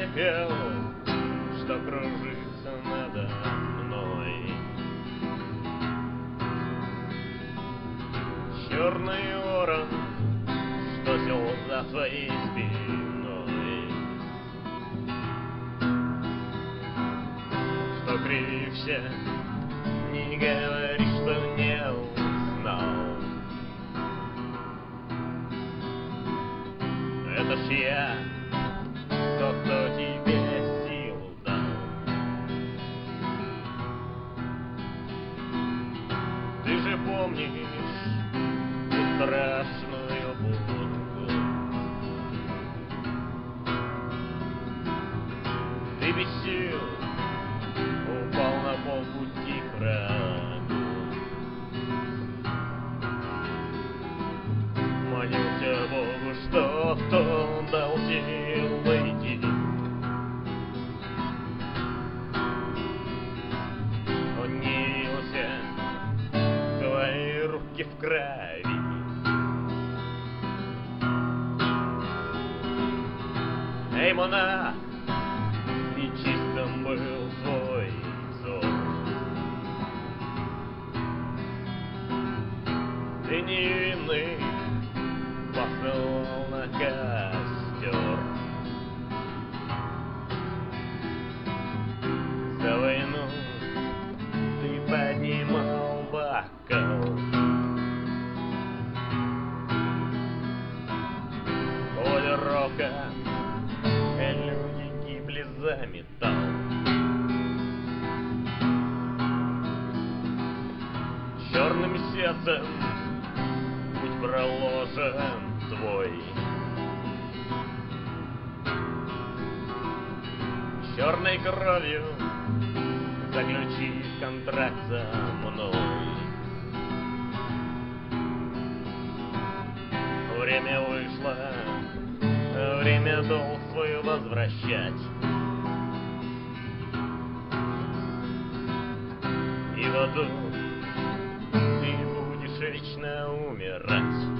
пепел, что кружится надо мной. Черный ворон, что сел за твоей спиной, что кривишься, не говори, что не узнал. Это ж я, тот, кто тебе силу дал. Ты же помнишь ту страшную будку? Ты без сил упал на полпути к врагу. Молился Богу, чтоб он дал сил выйти. Он не явился, твои руки в крови. Эй, монах, нечистым был твой взор. Ты невинный посылал на костер. За войну ты поднимал бокал. Воля рока, люди гибли за металл. Черным сердцем путь проложен твой. Черной кровью заключи контракт со мной. Время вышло, время долг свой возвращать. И вот тут ты будешь вечно умирать.